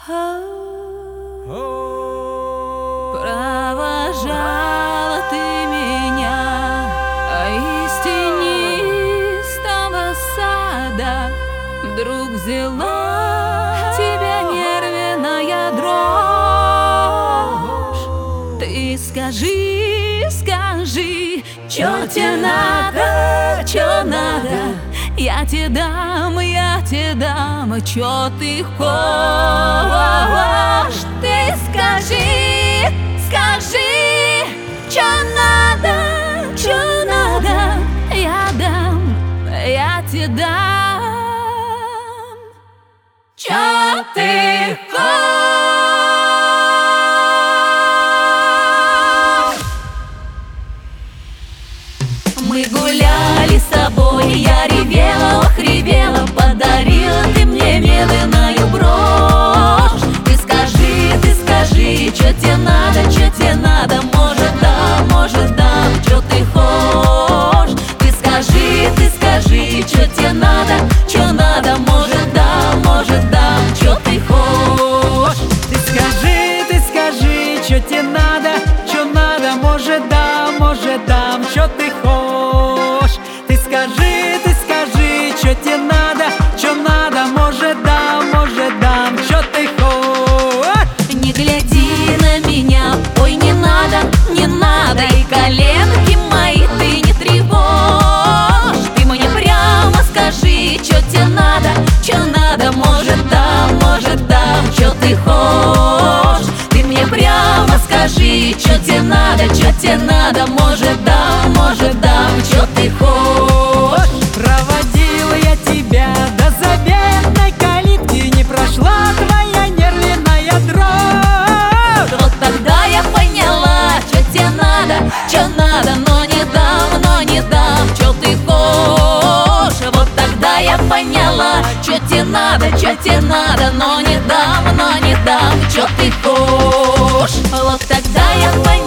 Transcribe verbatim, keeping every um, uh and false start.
Провожала ты меня из тенистого сада, вдруг взяла тебя нервная дрожь. Ты скажи, скажи, чё тебе надо, чё надо? Я тебе дам, я тебе дам, чё ты хочешь? Ты скажи, скажи, чё надо, чё надо? Я дам, я тебе дам, чё ты хочешь? Мы гуляли с тобой, я ревела, ох, ревела, подарила ты мне медленную брошь. Ты скажи, ты скажи, чё тебе надо, чё тебе надо? Может дам, может дам, чё ты хочешь? Ты скажи, ты скажи, чё тебе надо, чё надо? Может дам, может дам, чё ты хочешь? Ты скажи, ты скажи, чё тебе надо, чё надо? Может дам, может дам, чё ты хочешь? Ты скажи, ты скажи, чё тебе надо, чё надо? Может дам, может дам, чё ты хочешь? Не гляди на меня, ой, не надо, не надо, и коленки мои ты не тревожь. Ты мне прямо скажи, чё тебе надо, чё надо? Может дам, может дам, чё ты хочешь? Ты мне прямо скажи, чё тебе надо, чё тебе надо? Может дам, может дам, чё ты хочешь? Проводила я тебя до заветной калитки, не прошла твоя нервная дрожь. Вот тогда я поняла, чё тебе надо, чё надо, но не дам, но не дам, чё ты хочешь. Вот тогда я поняла, чё тебе надо, чё тебе надо, но не дам, но не дам, чё ты хочешь. Вот тогда я поняла.